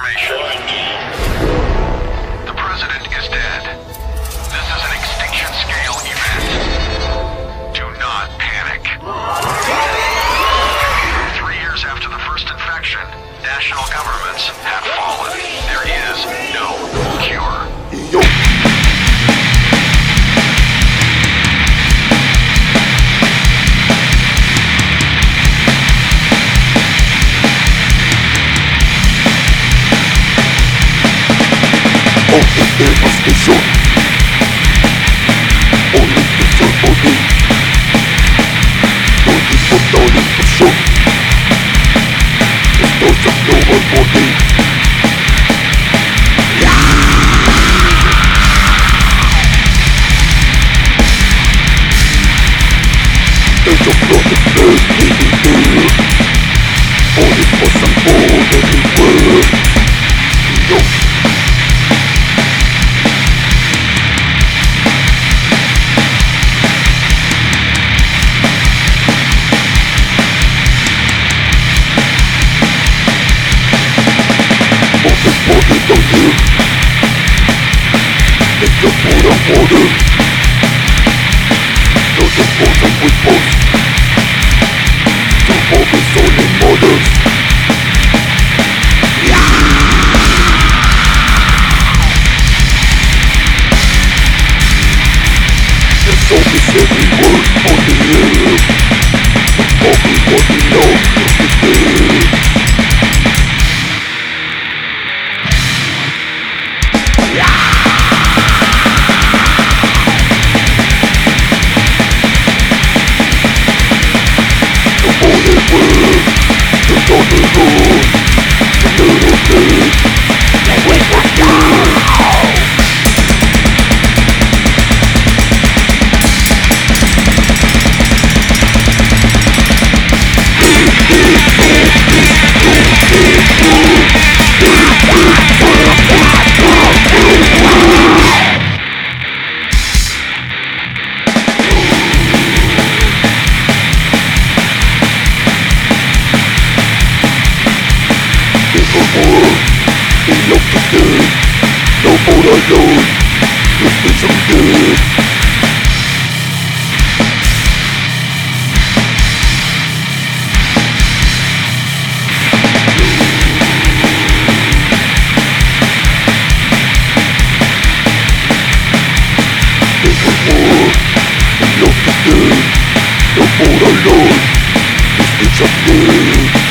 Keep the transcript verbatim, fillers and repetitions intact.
information. The president is dead. This is an extinction scale event. Do not panic. Three years after the first infection, national governments have fallen. There is no cure. Yo. Of the devastation, only picture body, don't be put down in pressure. It's not just global body. There's a flooded bird living here, only for some board everywhere. Yo. Body down here, it's the food of water. Not the force of weapons to focus only mothers. The soul is every word on the air. Everybody knows it's there. No more alone, it's been some good. There's no more, love to do. No more alone, it's been some good.